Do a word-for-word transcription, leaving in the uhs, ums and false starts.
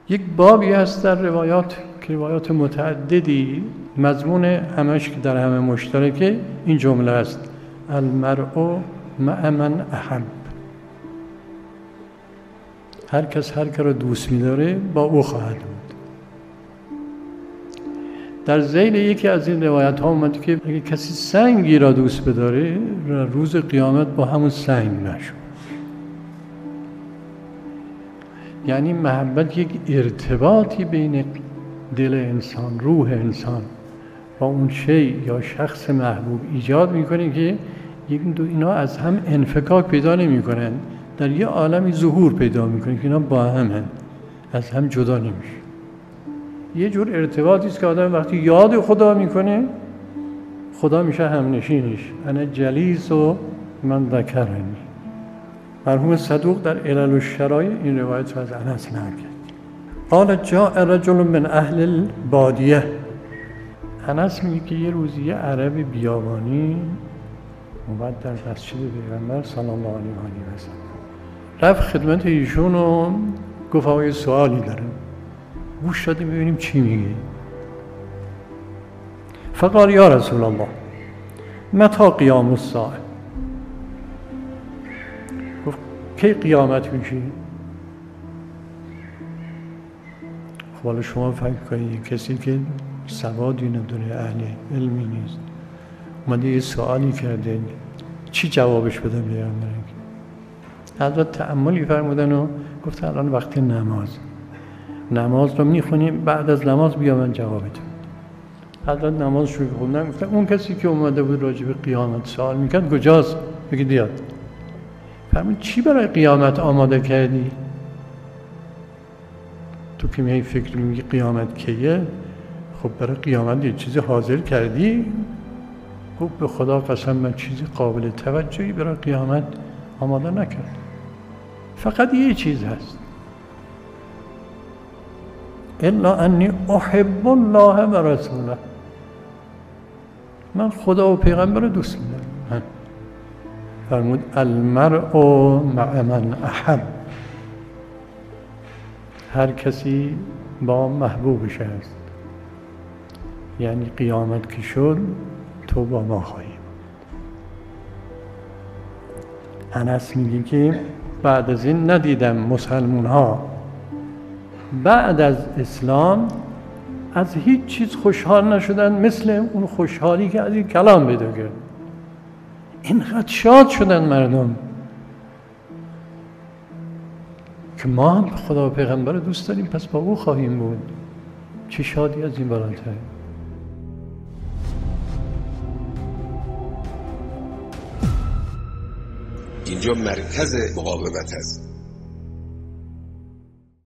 یک بابی هست در روایات که روایات متعددی مضمون همش که در همه مشترکه این جمله است: المرء مع من احب. هر کس هر که را دوست می‌داره با او خواهد بود. در ذیل یکی از این روایت ها اومده که اگه کسی سنگی را دوست بداره روز قیامت با همون سنگ نشود. یعنی محبت یک ارتباطی بین دل انسان، روح انسان با اون شی یا شخص محبوب ایجاد میکنه که یک دو اینا از هم انفکاک پیدا نمیکنن، در یه عالمی ظهور پیدا میکنه که اینا با همن، از هم جدا نمیشه. یه جور ارتباطی است که آدم وقتی یاد خدا میکنه خدا میشه همنشینش. انا جلیس و من ذکرنی. مرحوم صدوق در علل الشرایع این روایت رو از انس نقل کرد. قال جاء رجل من اهل البادیه. انس میگه که یه روزی یه عرب بیابانی اومد در مسجد پیغمبر صلی الله علیه و سلم. رفت خدمت ایشون و گفت آقا یه سوالی دارم. گوش دادیم ببینیم چی میگه. فقال یا رسول الله متى قیام الساعه. گفت کی قیامت میشه؟ خب حالا شما فکر کنید کسی که سوادی نداره، اهل علمی نیست، اومده یه سوالی کرده، چی جوابش بدم بیارم؟ حضرت تأملی فرمودن و گفت الان وقت نماز، نماز رو میخونیم، بعد از نماز بیا من جوابت. حضرت نماز شروع خوندن، گفتن اون کسی که اومده بود راجع به قیامت سوال میکرد کجاست؟ بگید بیاد. فرمود چی برای قیامت آماده کردی؟ تو که میای فکر میگی قیامت کیه؟ خب برای قیامت یه چیزی حاضر کردی؟ گفت به خدا قسم من چیزی قابل توجهی برای قیامت آماده نکرد. فقط یه چیز هست، الا انی احب الله و رسوله. من خدا و پیغمبر رو دوست می‌دارم. فرمود المرء مع من احب. هر کسی با محبوبش است. یعنی قیامت که شد تو با ما خواهی. انس میگه که بعد از این ندیدم مسلمون ها بعد از اسلام از هیچ چیز خوشحال نشدن مثل اون خوشحالی که از این کلام پیدا کرد. اینقدر شاد شدن مردم که ما هم خدا و پیغمبر رو دوست داریم، پس با او خواهیم بود. چه شادی از این بالاتر. اینجا مرکز مقاومت است.